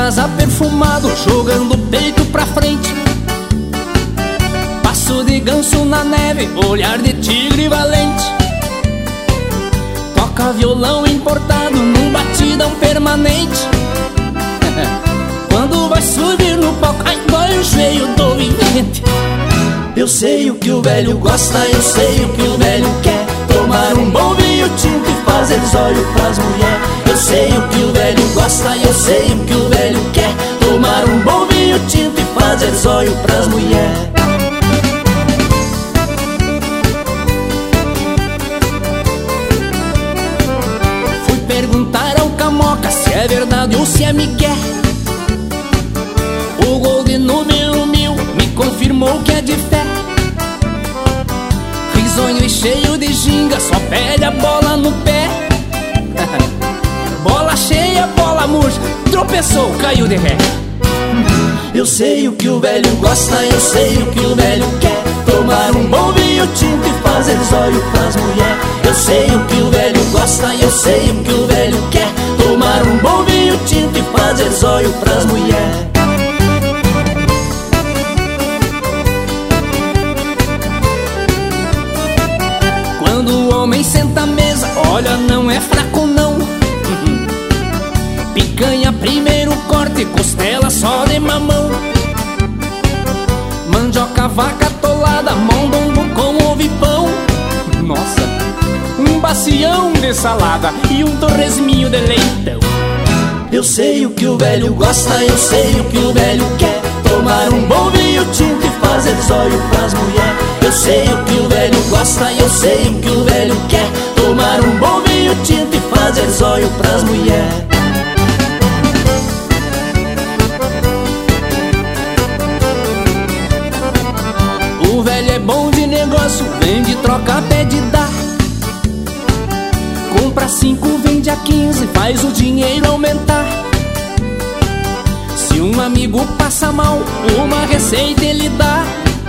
casa perfumado, jogando o peito pra frente. Passo de ganso na neve, olhar de tigre valente. Toca violão importado num batidão permanente. Quando vai subir no palco, ai, dói o joelho do vivente. Eu sei o que o velho gosta, eu sei o que o velho quer. Tomar um bom vinho tinto e fazer zóio pras mulher. Eu sei o que o velho gosta, eu sei o que o velho quer. Tomar um bom vinho tinto e fazer zóio pras mulher. Fui perguntar ao Camoca se é verdade ou se é migué. O gol de número 1000 me confirmou que é de fé. Risonho e cheio de ginga, só pede a bola no pé. Bola cheia, bola murcha, tropeçou, caiu de ré. Eu sei o que o velho gosta, eu sei o que o velho quer. Tomar um bom vinho tinto e fazer zóio pras mulher. Eu sei o que o velho gosta, eu sei o que o velho quer. Tomar um bom vinho tinto e fazer zóio pras mulher. Quando o homem senta à mesa, olha, não é fraco não. Picanha primeiro corte, costela só de mamão. Mandioca, vaca atolada, mondongo com ovo e pão. Nossa, um bacião de salada e um torresminho de leitão. Eu sei o que o velho gosta, eu sei o que o velho quer. Tomar um bom vinho tinto e fazer zóio pras mulher. Eu sei o que o velho gosta, eu sei o que o velho quer. Tomar um bom vinho tinto e fazer zóio pras mulher. O velho é bom de negócio, vende, troca, pede, dá. Compra 5, vende a 15, faz o dinheiro aumentar. Se um amigo passa mal, uma receita ele dá.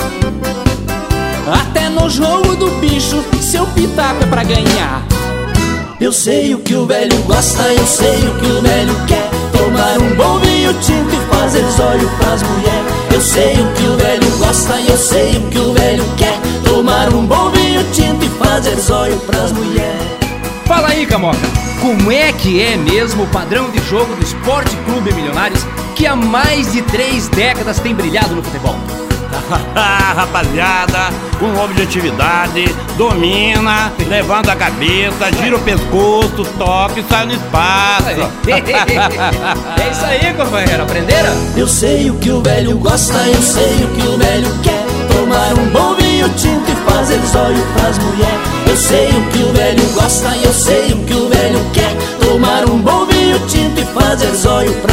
Até no jogo do bicho, seu pitaco é pra ganhar. Eu sei o que o velho gosta, eu sei o que o velho quer. Tomar um bom vinho tinto e fazer zóio pras mulher. Eu sei o que o velho gosta, eu sei o que o velho quer. Tomar um bom vinho tinto e fazer zóio pras mulher. Fala aí, Camoca, como é que é mesmo o padrão de jogo do Esporte Clube Milionários, que há mais de 3 décadas tem brilhado no futebol? Rapaziada, com objetividade, domina, levanta a cabeça, gira o pescoço, toca e sai no espaço. É isso aí, companheiro, aprenderam? Eu sei o que o velho gosta, eu sei o que o velho quer. Tomar um bom vinho tinto e fazer zóio pras mulher. Eu sei o que o velho gosta, eu sei o que o velho quer. Tomar um bom vinho tinto e fazer zóio pras mulher.